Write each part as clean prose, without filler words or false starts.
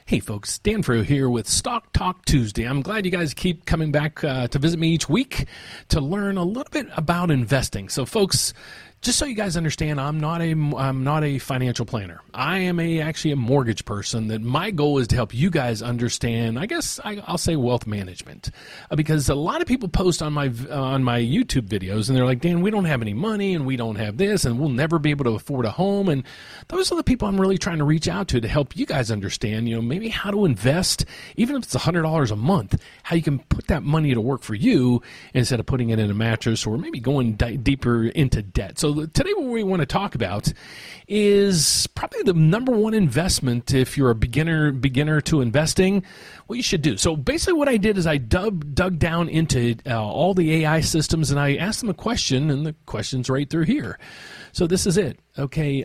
Hey folks, Dan Freo here with Stock Talk Tuesday. I'm glad you guys keep coming back to visit me each week to learn a little bit about investing. So folks, just so you guys understand, I'm not a financial planner. I am actually a mortgage person. That my goal is to help you guys understand, I guess I'll say wealth management, because a lot of people post on my YouTube videos and they're like, Dan, we don't have any money and we don't have this and we'll never be able to afford a home. And those are the people I'm really trying to reach out to help you guys understand, maybe how to invest, even if it's $100 a month, how you can put that money to work for you instead of putting it in a mattress or maybe going deeper into debt. So today what we want to talk about is probably the number one investment if you're a beginner to investing, what you should do. So basically what I did is I dug down into all the AI systems and I asked them a question, and the question's right through here. So this is it. Okay.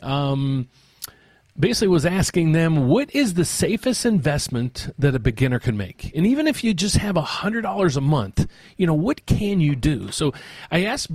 Basically was asking them, what is the safest investment that a beginner can make? And even if you just have $100 a month, what can you do? So I asked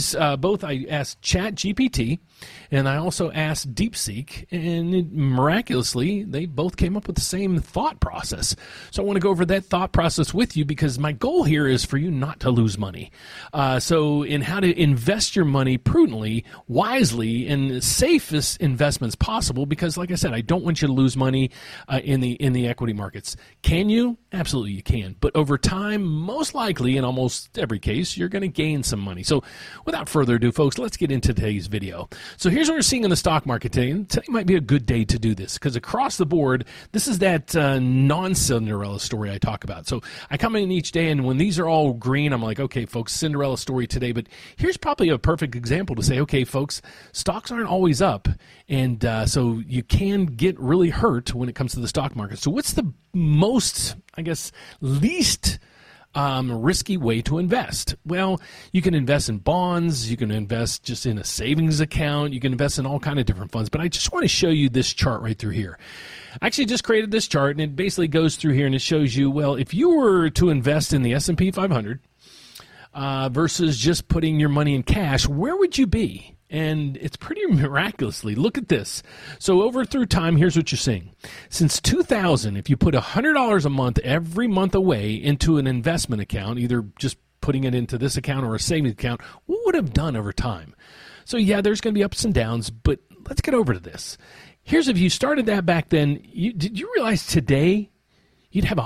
I asked ChatGPT and I also asked DeepSeek, and miraculously, they both came up with the same thought process. So I want to go over that thought process with you because my goal here is for you not to lose money. So in how to invest your money prudently, wisely, and safest investments possible, because like I said, I don't want you to lose money in the equity markets. Can you? Absolutely you can. But over time, most likely, in almost every case, you're going to gain some money. So without further ado, folks, let's get into today's video. So here's what we're seeing in the stock market today. And today might be a good day to do this because across the board, this is that non-Cinderella story I talk about. So I come in each day, and when these are all green, I'm like, okay, folks, Cinderella story today. But here's probably a perfect example to say, okay, folks, stocks aren't always up. And so you can get really hurt when it comes to the stock market. So what's the most, least risky way to invest? Well, you can invest in bonds, you can invest just in a savings account, you can invest in all kinds of different funds, but I just want to show you this chart right through here. I actually just created this chart, and it basically goes through here and it shows you, well, if you were to invest in the S&P 500 versus just putting your money in cash, where would you be? And it's pretty miraculously. Look at this. So over through time, here's what you're seeing. Since 2000, if you put $100 a month every month away into an investment account, either just putting it into this account or a savings account, what would it have done over time? So yeah, there's going to be ups and downs, but let's get over to this. Here's if you started that back then, did you realize today you'd have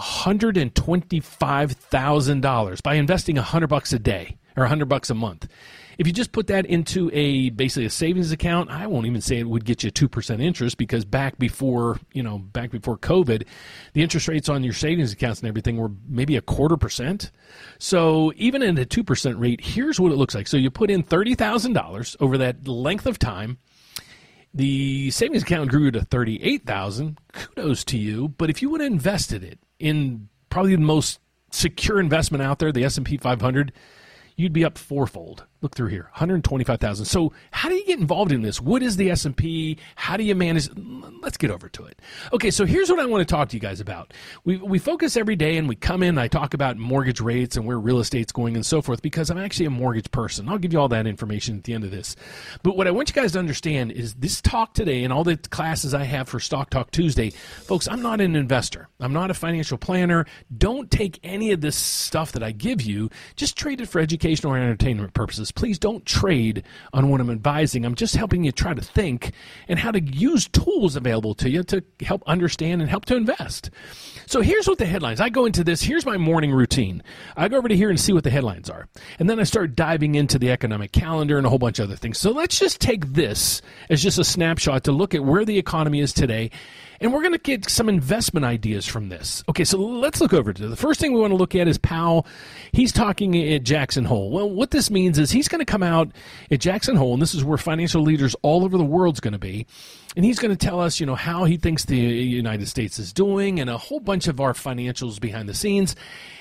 $125,000 by investing $100 a day or $100 a month? If you just put that into basically a savings account, I won't even say it would get you 2% interest because back before COVID, the interest rates on your savings accounts and everything were maybe 0.25%. So even in a 2% rate, here's what it looks like. So you put in $30,000 over that length of time. The savings account grew to $38,000. Kudos to you. But if you would have invested it in probably the most secure investment out there, the S&P 500, you'd be up fourfold. Look through here, $125,000. So how do you get involved in this? What is the S&P? How do you manage? Let's get over to it. Okay, so here's what I want to talk to you guys about. We focus every day and we come in and I talk about mortgage rates and where real estate's going and so forth because I'm actually a mortgage person. I'll give you all that information at the end of this. But what I want you guys to understand is this talk today and all the classes I have for Stock Talk Tuesday, folks, I'm not an investor. I'm not a financial planner. Don't take any of this stuff that I give you. Just trade it for educational or entertainment purposes. Please don't trade on what I'm advising. I'm just helping you try to think and how to use tools available to you to help understand and help to invest. So here's what the headlines. I go into this. Here's my morning routine. I go over to here and see what the headlines are. And then I start diving into the economic calendar and a whole bunch of other things. So let's just take this as just a snapshot to look at where the economy is today. And we're going to get some investment ideas from this. Okay, so let's look over to the first thing we want to look at is Powell. He's talking at Jackson Hole. Well, what this means is he's going to come out at Jackson Hole, and this is where financial leaders all over the world's going to be. And he's going to tell us, how he thinks the United States is doing and a whole bunch of our financials behind the scenes.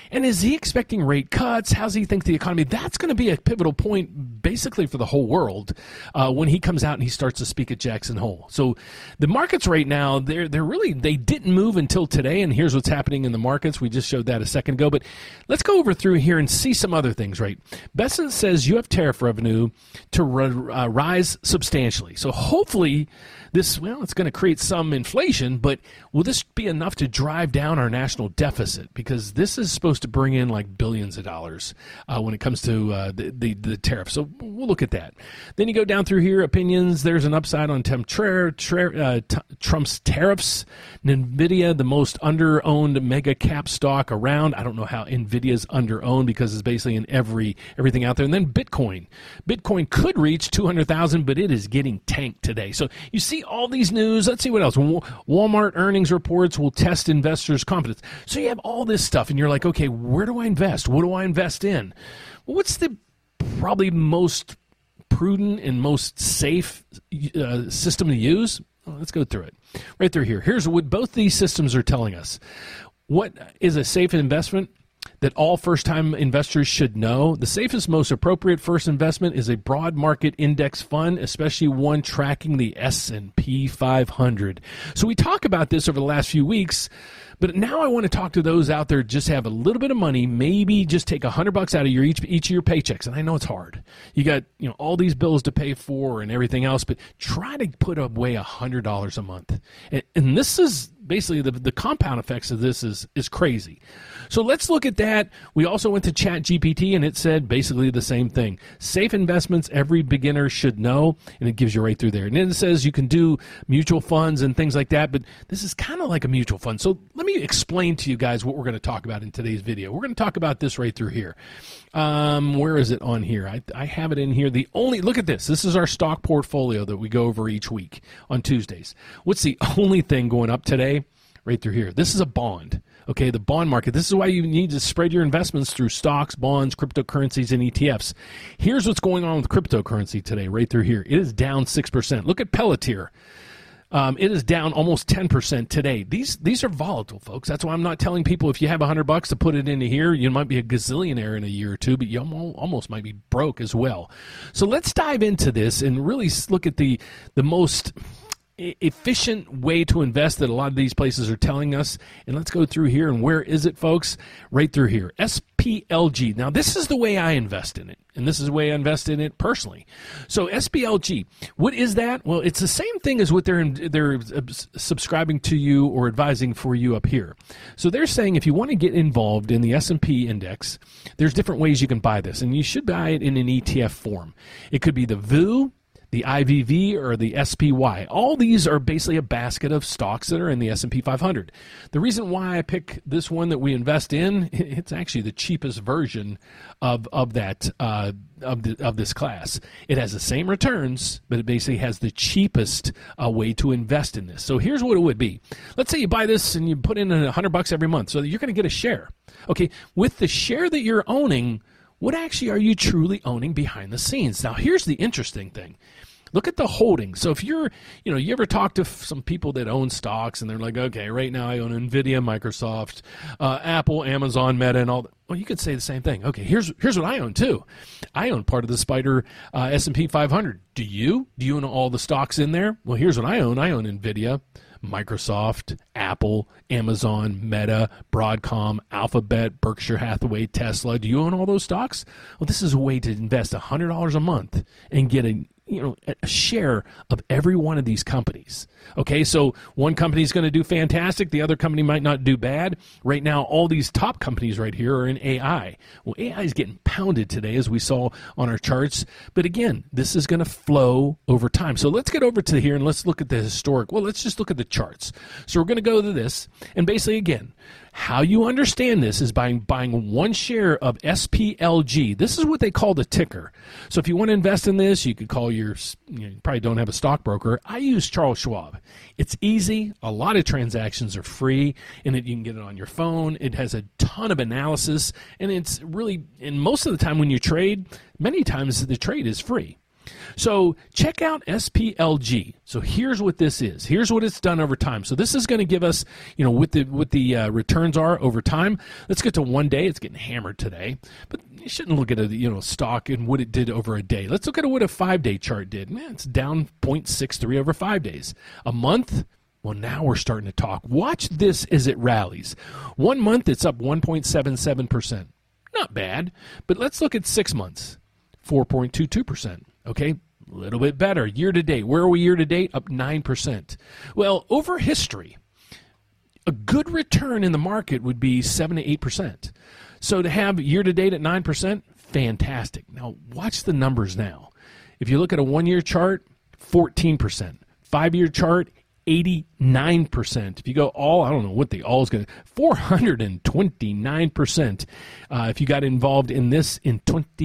And is he expecting rate cuts? How does he think the economy? That's going to be a pivotal point basically for the whole world when he comes out and he starts to speak at Jackson Hole. So the markets right now, they didn't move until today, and here's what's happening in the markets. We just showed that a second ago, but let's go over through here and see some other things, right? Besson says you have tariff revenue to rise substantially. So hopefully it's going to create some inflation, but will this be enough to drive down our national deficit? Because this is supposed to bring in like billions of dollars when it comes to the tariff. So we'll look at that. Then you go down through here, opinions. There's an upside on Trump's tariffs. NVIDIA, the most under-owned mega cap stock around. I don't know how NVIDIA's under-owned because it's basically in everything out there. And then Bitcoin. Bitcoin could reach 200,000, but it is getting tanked today. So you see all these news. Let's see what else. Walmart earnings reports will test investors' confidence. So you have all this stuff, and you're like, okay, where do I invest? What do I invest in? Well, what's the probably most prudent and most safe system to use? Well, let's go through it. Right through here. Here's what both these systems are telling us. What is a safe investment that all first-time investors should know? The safest, most appropriate first investment is a broad market index fund, especially one tracking the S&P 500. So we talk about this over the last few weeks, but now I want to talk to those out there just have a little bit of money, maybe just take $100 out of each of your paychecks. And I know it's hard. You got all these bills to pay for and everything else, but try to put away $100 a month. And this is basically the compound effects of this is crazy. So let's look at that. We also went to ChatGPT, and it said basically the same thing. Safe investments every beginner should know, and it gives you right through there. And then it says you can do mutual funds and things like that, but this is kind of like a mutual fund. So let me explain to you guys what we're going to talk about in today's video. We're going to talk about this right through here. Where is it on here? I have it in here. Look at this. This is our stock portfolio that we go over each week on Tuesdays. What's the only thing going up today? Right through here. This is a bond. Okay, the bond market. This is why you need to spread your investments through stocks, bonds, cryptocurrencies, and ETFs. Here's what's going on with cryptocurrency today, right through here. It is down 6%. Look at Palantir. It is down almost 10% today. These are volatile, folks. That's why I'm not telling people if you have $100 to put it into here, you might be a gazillionaire in a year or two, but you almost might be broke as well. So let's dive into this and really look at the most efficient way to invest that a lot of these places are telling us. And let's go through here. And where is it, folks? Right through here. SPLG. Now, this is the way I invest in it. And this is the way I invest in it personally. So SPLG, what is that? Well, it's the same thing as what they're subscribing to you or advising for you up here. So they're saying if you want to get involved in the S&P index, there's different ways you can buy this. And you should buy it in an ETF form. It could be the VOO, the IVV, or the SPY. All these are basically a basket of stocks that are in the S&P 500. The reason why I pick this one that we invest in, it's actually the cheapest version of that of this class. It has the same returns, but it basically has the cheapest way to invest in this. So here's what it would be. Let's say you buy this and you put in $100 every month, so you're going to get a share. Okay, with the share that you're owning, what actually are you truly owning behind the scenes? Now, here's the interesting thing. Look at the holdings. So if you ever talk to some people that own stocks and they're like, okay, right now I own NVIDIA, Microsoft, Apple, Amazon, Meta, and all that. Well, you could say the same thing. Okay, here's what I own too. I own part of the Spider S&P 500. Do you? Do you own all the stocks in there? Well, here's what I own. I own NVIDIA, Microsoft, Apple, Amazon, Meta, Broadcom, Alphabet, Berkshire Hathaway, Tesla. Do you own all those stocks? Well, this is a way to invest $100 a month and get a share of every one of these companies. Okay, so one company is going to do fantastic. The other company might not do bad. Right now, all these top companies right here are in AI. Well, AI is getting pounded today, as we saw on our charts. But again, this is going to flow over time. So let's get over to here and let's look at the historic. Well, let's just look at the charts. So we're going to go to this. And basically, again, how you understand this is by buying one share of SPLG. This is what they call the ticker. So if you want to invest in this, you could call you probably don't have a stockbroker. I use Charles Schwab. It's easy. A lot of transactions are free, and you can get it on your phone. It has a ton of analysis, and it's really, and most of the time when you trade, many times the trade is free. So check out SPLG. So here's what this is. Here's what it's done over time. So this is going to give us, what the returns are over time. Let's get to 1 day. It's getting hammered today, but you shouldn't look at a stock and what it did over a day. Let's look at what a 5-day chart did. Man, it's down 0.63 over 5 days. A month. Well, now we're starting to talk. Watch this as it rallies. 1 month, it's up 1.77%. Not bad, but let's look at 6 months. 4.22%. Okay, a little bit better. Year to date, where are we year to date? Up 9%. Well, over history, a good return in the market would be 7 to 8%. So to have year to date at 9%, fantastic. Now, watch the numbers now. If you look at a 1-year chart, 14%. 5-year chart, 89%. If you go all, I don't know what the all is going to, 429%. If you got involved in this in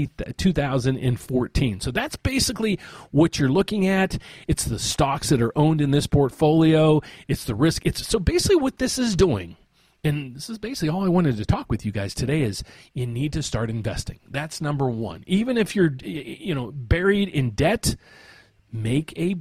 2014. So that's basically what you're looking at. It's the stocks that are owned in this portfolio. It's the risk. So basically what this is doing, and this is basically all I wanted to talk with you guys today, is you need to start investing. That's number one. Even if you're, buried in debt, make a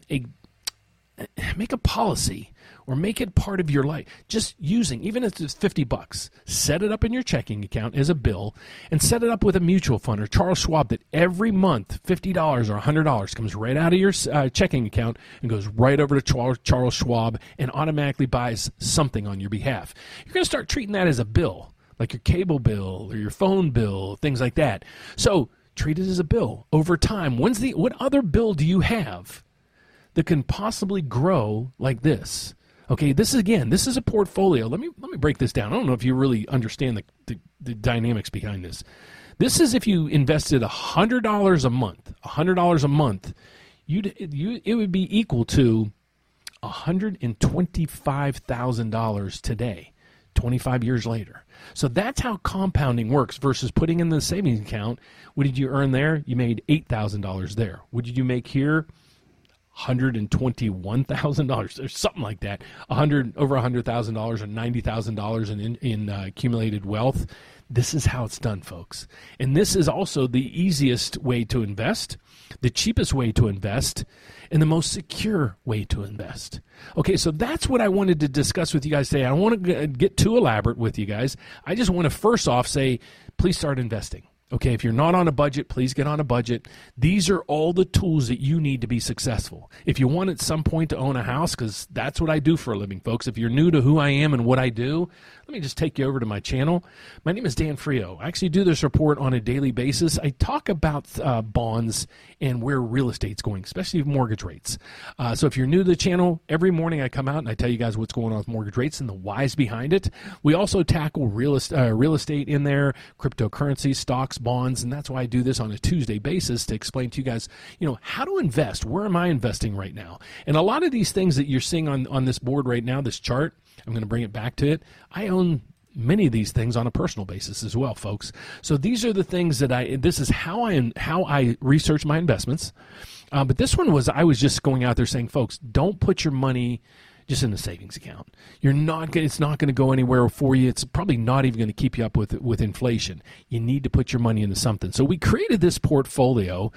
policy or make it part of your life. Just using, even if it's $50, set it up in your checking account as a bill and set it up with a mutual fund or Charles Schwab that every month $50 or $100 comes right out of your checking account and goes right over to Charles Schwab and automatically buys something on your behalf. You're going to start treating that as a bill, like your cable bill or your phone bill, things like that. So treat it as a bill over time. What other bill do you have that can possibly grow like this? Okay, this is a portfolio. Let me break this down. I don't know if you really understand the dynamics behind this. This is if you invested $100 a month. $100 a month, it would be equal to $125,000 today, 25 years later. So that's how compounding works versus putting in the savings account. What did you earn there? You made $8,000 there. What did you make here? $121,000 or something like that. Over $100,000 or $90,000 in accumulated wealth. This is how it's done, folks. And this is also the easiest way to invest, the cheapest way to invest, and the most secure way to invest. Okay, so that's what I wanted to discuss with you guys today. I don't want to get too elaborate with you guys. I just want to first off say, please start investing. Okay, if you're not on a budget, please get on a budget. These are all the tools that you need to be successful. If you want at some point to own a house, because that's what I do for a living, folks. If you're new to who I am and what I do, let me just take you over to my channel. My name is Dan Frio. I actually do this report on a daily basis. I talk about bonds and where real estate's going, especially mortgage rates. So if you're new to the channel, every morning I come out and I tell you guys what's going on with mortgage rates and the whys behind it. We also tackle real estate in there, cryptocurrency, stocks, bonds, and that's why I do this on a Tuesday basis to explain to you guys, how to invest. Where am I investing right now? And a lot of these things that you're seeing on this board right now, this chart, I'm going to bring it back to it. I own many of these things on a personal basis as well, folks. So these are the things that this is how I research my investments. But this one I was just going out there saying, folks, don't put your money just in the savings account. It's not going to go anywhere for you. It's probably not even going to keep you up with inflation. You need to put your money into something. So we created this portfolio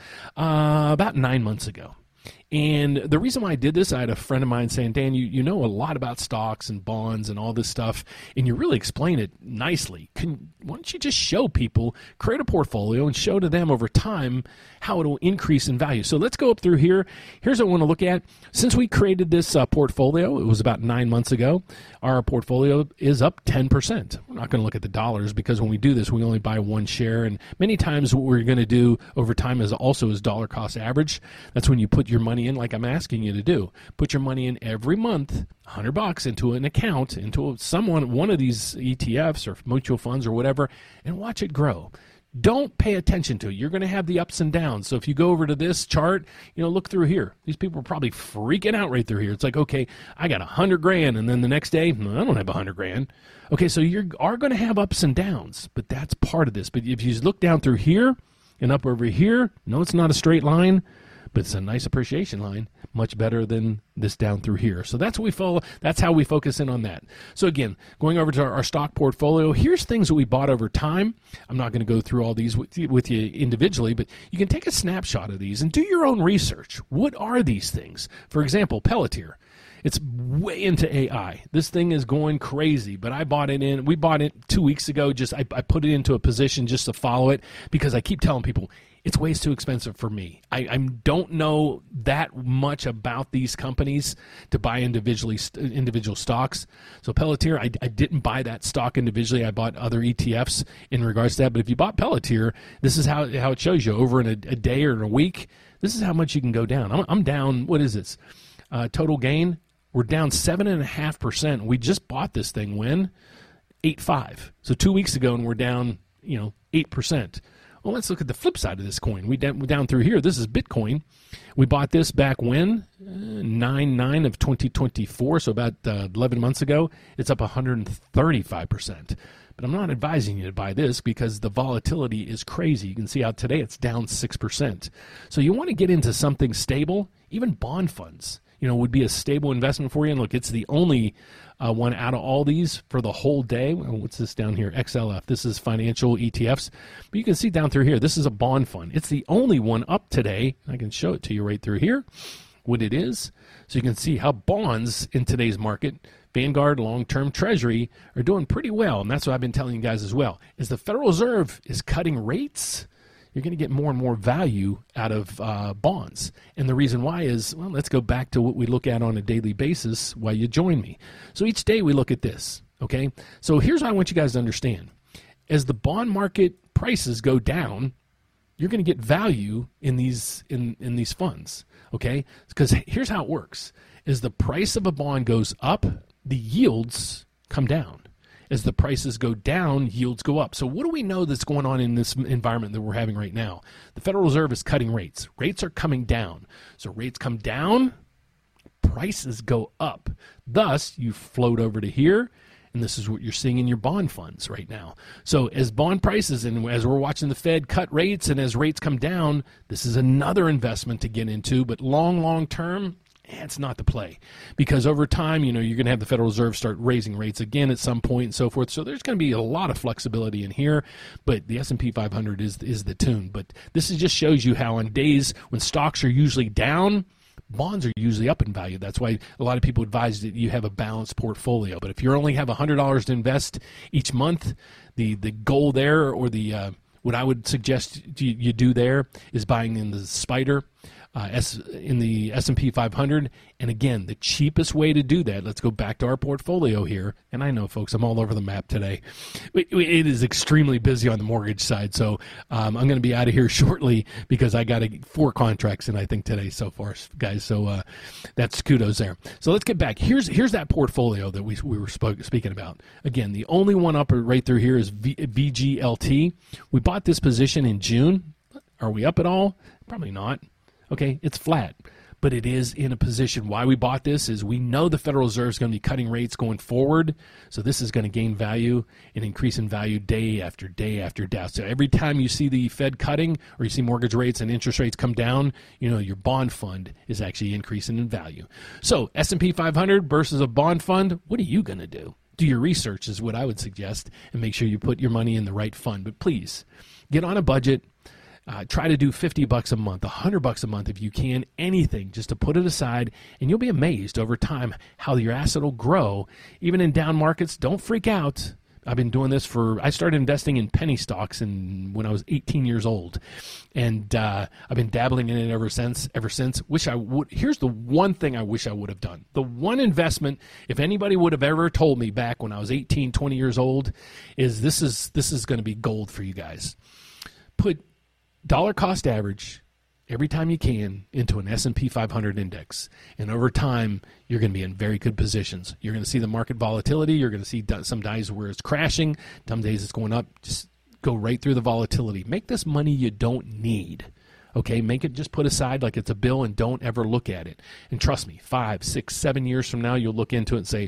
about 9 months ago. And the reason why I did this, I had a friend of mine saying, Dan, you know a lot about stocks and bonds and all this stuff, and you really explain it nicely. Why don't you just show people, create a portfolio, and show to them over time how it will increase in value? So let's go up through here. Here's what I want to look at. Since we created this portfolio, it was about 9 months ago, our portfolio is up 10%. We're not going to look at the dollars because when we do this, we only buy one share. And many times what we're going to do over time is dollar cost average. That's when you put your money in, like I'm asking you to do. Put your money in every month, $100 into an account, into one of these ETFs or mutual funds or whatever, and watch it grow. Don't pay attention to it. You're going to have the ups and downs. So if you go over to this chart, look through here. These people are probably freaking out right through here. It's like, okay, I got $100,000, and then the next day, I don't have $100,000. Okay, so you are going to have ups and downs, but that's part of this. But if you look down through here and up over here, no, it's not a straight line, but it's a nice appreciation line, much better than this down through here. So that's what we follow. That's how we focus in on that. So again, going over to our stock portfolio, here's things that we bought over time. I'm not going to go through all these with you individually, but you can take a snapshot of these and do your own research. What are these things? For example, Palantir. It's way into AI. This thing is going crazy, but I bought it in. We bought it 2 weeks ago. I put it into a position just to follow it because I keep telling people it's way too expensive for me. I don't know that much about these companies to buy individual stocks. So Palantir, I didn't buy that stock individually. I bought other ETFs in regards to that. But if you bought Palantir, this is how it shows you over in a day or in a week. This is how much you can go down. I'm down. What is this? Total gain. We're down 7.5%. We just bought this thing when 8.5. So 2 weeks ago, and we're down 8%. Well, let's look at the flip side of this coin. We're down through here. This is Bitcoin. We bought this back when 9/9 of 2024, so about 11 months ago. It's up 135%. But I'm not advising you to buy this because the volatility is crazy. You can see how today it's down 6%. So you want to get into something stable. Even bond funds, would be a stable investment for you. And look, it's the only one out of all these for the whole day. What's this down here? XLF. This is financial ETFs. But you can see down through here, this is a bond fund. It's the only one up today. I can show it to you right through here, what it is. So you can see how bonds in today's market, Vanguard, long-term Treasury, are doing pretty well. And that's what I've been telling you guys as well. As the Federal Reserve is cutting rates, you're going to get more and more value out of bonds. And the reason why is, well, let's go back to what we look at on a daily basis while you join me. So each day we look at this, okay? So here's what I want you guys to understand. As the bond market prices go down, you're going to get value in these funds, okay? Because here's how it works. As the price of a bond goes up, the yields come down. As the prices go down, yields go up. So what do we know that's going on in this environment that we're having right now? The Federal Reserve is cutting rates. Rates are coming down. So rates come down, prices go up. Thus, you float over to here, and this is what you're seeing in your bond funds right now. So as bond prices, and as we're watching the Fed cut rates, and as rates come down, this is another investment to get into. But long term, it's not the play, because over time, you're going to have the Federal Reserve start raising rates again at some point and so forth. So there's going to be a lot of flexibility in here, but the S&P 500 is the tune. But this just shows you how on days when stocks are usually down, bonds are usually up in value. That's why a lot of people advise that you have a balanced portfolio. But if you only have $100 to invest each month, the goal there, or what I would suggest you do there, is buying in the SPDR. In the S&P 500. And again, the cheapest way to do that, let's go back to our portfolio here. And I know, folks, I'm all over the map today. It is extremely busy on the mortgage side. So I'm going to be out of here shortly because I got 4 contracts in, I think, today so far, guys. So that's kudos there. So let's get back. Here's that portfolio that we were speaking about. Again, the only one up right through here is VGLT. We bought this position in June. Are we up at all? Probably not. Okay, it's flat, but it is in a position. Why we bought this is we know the Federal Reserve is going to be cutting rates going forward, so this is going to gain value and increase in value day after day after day. So every time you see the Fed cutting or you see mortgage rates and interest rates come down, your bond fund is actually increasing in value. So S&P 500 versus a bond fund, what are you going to do? Do your research is what I would suggest, and make sure you put your money in the right fund. But please, get on a budget. Try to do $50 a month, $100 a month if you can, anything, just to put it aside, and you'll be amazed over time how your asset will grow. Even in down markets, don't freak out. I've been doing this I started investing in penny stocks when I was 18 years old, and I've been dabbling in it ever since. Here's the one thing I wish I would have done. The one investment, if anybody would have ever told me back when I was 18, 20 years old, is this is going to be gold for you guys. Put dollar cost average every time you can into an S&P 500 index. And over time, you're going to be in very good positions. You're going to see the market volatility. You're going to see some days where it's crashing, some days it's going up. Just go right through the volatility. Make this money you don't need. Okay, make it just put aside like it's a bill and don't ever look at it. And trust me, 5, 6, 7 years from now, you'll look into it and say,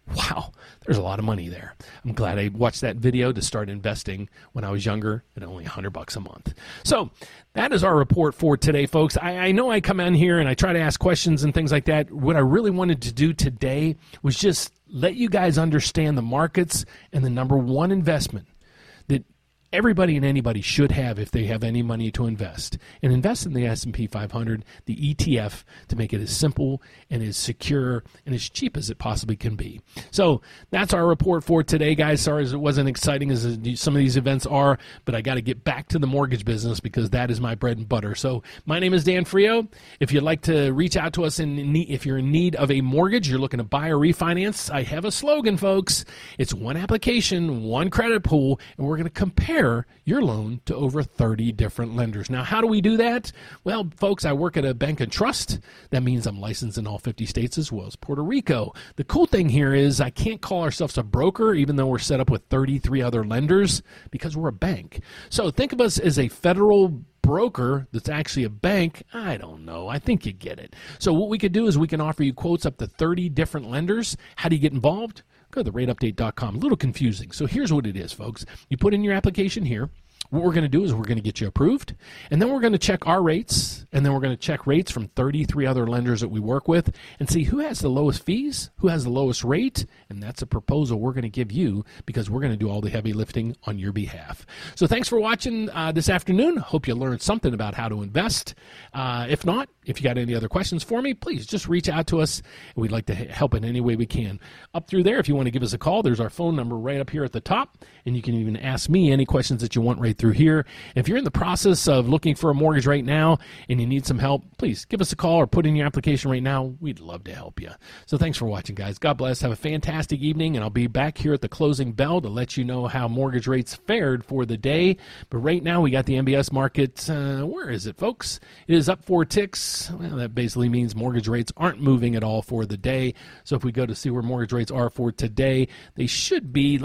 Wow, there's a lot of money there. I'm glad I watched that video to start investing when I was younger at only $100 a month. So that is our report for today, folks. I know I come in here and I try to ask questions and things like that. What I really wanted to do today was just let you guys understand the markets and the number one investment that everybody and anybody should have if they have any money to invest. And invest in the S&P 500, the ETF, to make it as simple and as secure and as cheap as it possibly can be. So that's our report for today, guys. Sorry it wasn't exciting as some of these events are, but I got to get back to the mortgage business because that is my bread and butter. So my name is Dan Frio. If you'd like to reach out to us if you're in need of a mortgage, you're looking to buy or refinance, I have a slogan, folks. It's one application, one credit pool, and we're going to compare your loan to over 30 different lenders. Now, how do we do that? Well, folks, I work at a bank and trust. That means I'm licensed in all 50 states as well as Puerto Rico. The cool thing here is I can't call ourselves a broker, even though we're set up with 33 other lenders, because we're a bank. So think of us as a federal broker that's actually a bank. I don't know. I think you get it. So what we could do is we can offer you quotes up to 30 different lenders. How do you get involved? Go to therateupdate.com. A little confusing. So here's what it is, folks. You put in your application here. What we're going to do is we're going to get you approved, and then we're going to check our rates, and then we're going to check rates from 33 other lenders that we work with and see who has the lowest fees, who has the lowest rate, and that's a proposal we're going to give you because we're going to do all the heavy lifting on your behalf. So thanks for watching this afternoon. Hope you learned something about how to invest. If not, if you got any other questions for me, please just reach out to us. We'd like to help in any way we can. Up through there, if you want to give us a call, there's our phone number right up here at the top, and you can even ask me any questions that you want right through here. If you're in the process of looking for a mortgage right now and you need some help, please give us a call or put in your application right now. We'd love to help you. So thanks for watching, guys. God bless. Have a fantastic evening, and I'll be back here at the closing bell to let you know how mortgage rates fared for the day. But right now, we got the MBS market. Where is it, folks? It is up 4 ticks. Well, that basically means mortgage rates aren't moving at all for the day. So if we go to see where mortgage rates are for today, they should be,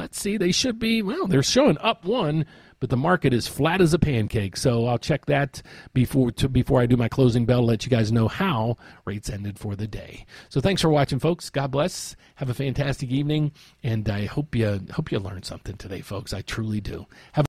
well, they're showing up 1, but the market is flat as a pancake. So I'll check that before I do my closing bell to let you guys know how rates ended for the day. So thanks for watching, folks. God bless. Have a fantastic evening, and I hope you learned something today, folks. I truly do. Have